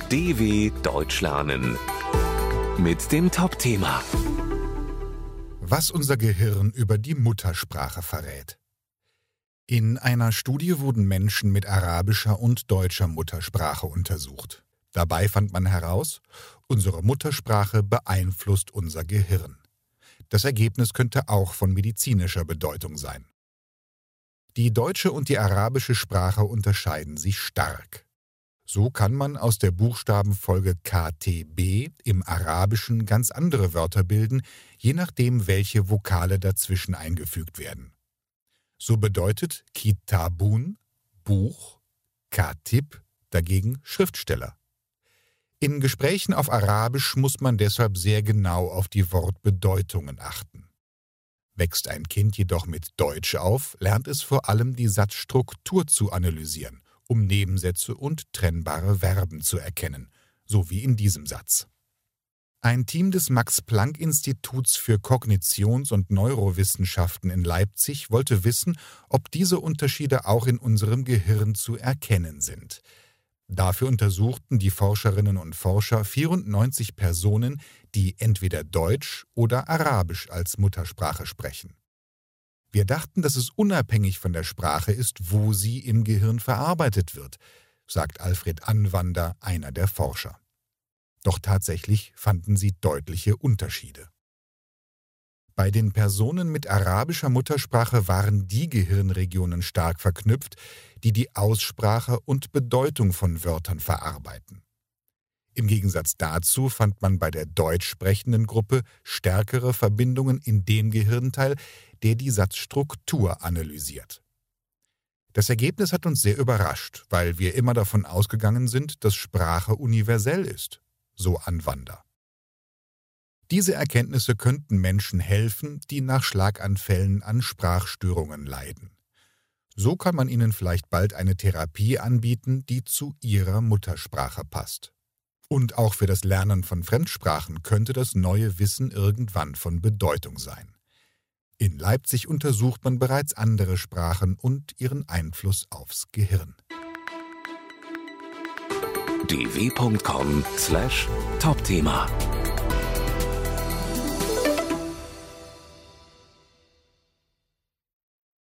DW Deutsch lernen mit dem Top-Thema. Was unser Gehirn über die Muttersprache verrät. In einer Studie wurden Menschen mit arabischer und deutscher Muttersprache untersucht. Dabei fand man heraus, unsere Muttersprache beeinflusst unser Gehirn. Das Ergebnis könnte auch von medizinischer Bedeutung sein. Die deutsche und die arabische Sprache unterscheiden sich stark. So kann man aus der Buchstabenfolge KTB im Arabischen ganz andere Wörter bilden, je nachdem, welche Vokale dazwischen eingefügt werden. So bedeutet Kitabun Buch, Katib dagegen Schriftsteller. In Gesprächen auf Arabisch muss man deshalb sehr genau auf die Wortbedeutungen achten. Wächst ein Kind jedoch mit Deutsch auf, lernt es vor allem die Satzstruktur zu analysieren, um Nebensätze und trennbare Verben zu erkennen, so wie in diesem Satz. Ein Team des Max-Planck-Instituts für Kognitions- und Neurowissenschaften in Leipzig wollte wissen, ob diese Unterschiede auch in unserem Gehirn zu erkennen sind. Dafür untersuchten die Forscherinnen und Forscher 94 Personen, die entweder Deutsch oder Arabisch als Muttersprache sprechen. Wir dachten, dass es unabhängig von der Sprache ist, wo sie im Gehirn verarbeitet wird, sagt Alfred Anwander, einer der Forscher. Doch tatsächlich fanden sie deutliche Unterschiede. Bei den Personen mit arabischer Muttersprache waren die Gehirnregionen stark verknüpft, die die Aussprache und Bedeutung von Wörtern verarbeiten. Im Gegensatz dazu fand man bei der deutsch sprechenden Gruppe stärkere Verbindungen in dem Gehirnteil, der die Satzstruktur analysiert. Das Ergebnis hat uns sehr überrascht, weil wir immer davon ausgegangen sind, dass Sprache universell ist, so Anwander. Diese Erkenntnisse könnten Menschen helfen, die nach Schlaganfällen an Sprachstörungen leiden. So kann man ihnen vielleicht bald eine Therapie anbieten, die zu ihrer Muttersprache passt. Und auch für das Lernen von Fremdsprachen könnte das neue Wissen irgendwann von Bedeutung sein. In Leipzig untersucht man bereits andere Sprachen und ihren Einfluss aufs Gehirn. dw.com/Topthema